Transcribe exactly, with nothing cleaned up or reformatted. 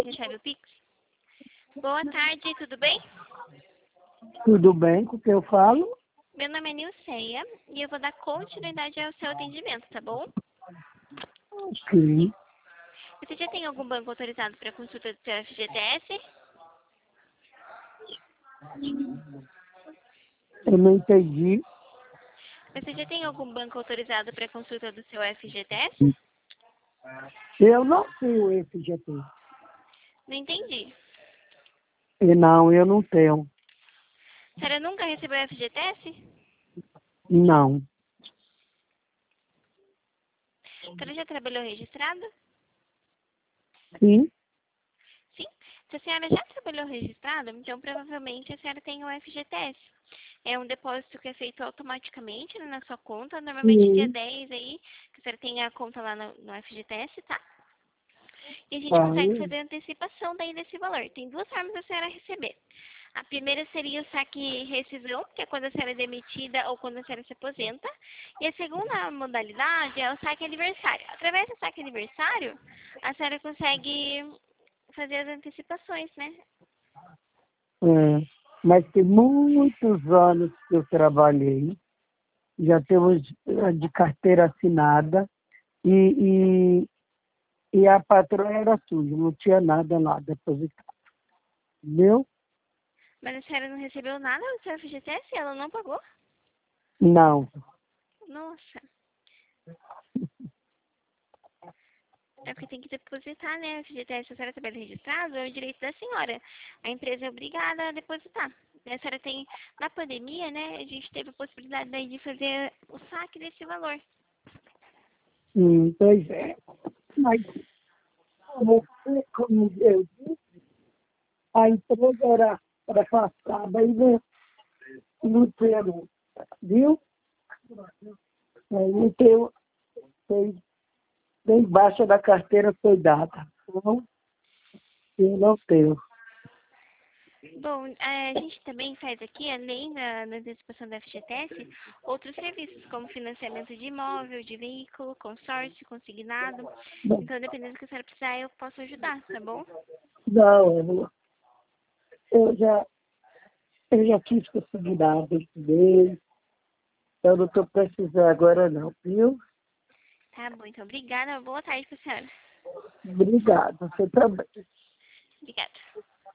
que recebe o Pix. Boa tarde, tudo bem? Tudo bem com o que eu falo? Meu nome é Nilceia e eu vou dar continuidade ao seu atendimento, tá bom? Ok. Você já tem algum banco autorizado para consulta do seu F G T S? Eu não entendi. Você já tem algum banco autorizado para consulta do seu F G T S? Eu não tenho F G T. Não entendi. E não, eu não tenho. A senhora nunca recebeu F G T S? Não. A senhora já trabalhou registrado? Sim? Sim. Se a senhora já trabalhou registrado, então provavelmente a senhora tem o F G T S. É um depósito que é feito automaticamente, né, na sua conta, normalmente dia Sim. dez aí, que a senhora tem a conta lá no, no F G T S, tá? E a gente consegue Aí, fazer a antecipação daí desse valor. Tem duas formas da senhora receber. A primeira seria o saque rescisão, que é quando a senhora é demitida ou quando a senhora se aposenta. E a segunda modalidade é o saque aniversário. Através do saque aniversário, a senhora consegue fazer as antecipações, né? é, mas tem muitos anos que eu trabalhei. Já temos eh, de carteira assinada. E, e, e a patroa era suja, não tinha nada lá depositado. Entendeu? Mas a senhora não recebeu nada do seu F G T S? Ela não pagou? Não. Nossa. É porque tem que depositar, né? F G T S, se a senhora tiver registrado, é o direito da senhora. A empresa é obrigada a depositar. E a senhora tem, na pandemia, né? A gente teve a possibilidade daí de fazer o saque desse valor. Hum, pois é. Mas você, como eu disse, a empresa era, era passada e não, não tinha, viu? Aí não tem, tem, tem baixa da carteira foi dada. Então, eu não tenho. Bom, a gente também faz aqui, além da, da antecipação da F G T S, outros serviços, como financiamento de imóvel, de veículo, consórcio, consignado. Então, dependendo do que a senhora precisar, eu posso ajudar, tá bom? Não, eu, eu já, eu já fiz possibilidade esse mês. Eu não estou precisando agora não, viu? Tá bom, então obrigada. Boa tarde pra senhora. Obrigado. Você também. Obrigada.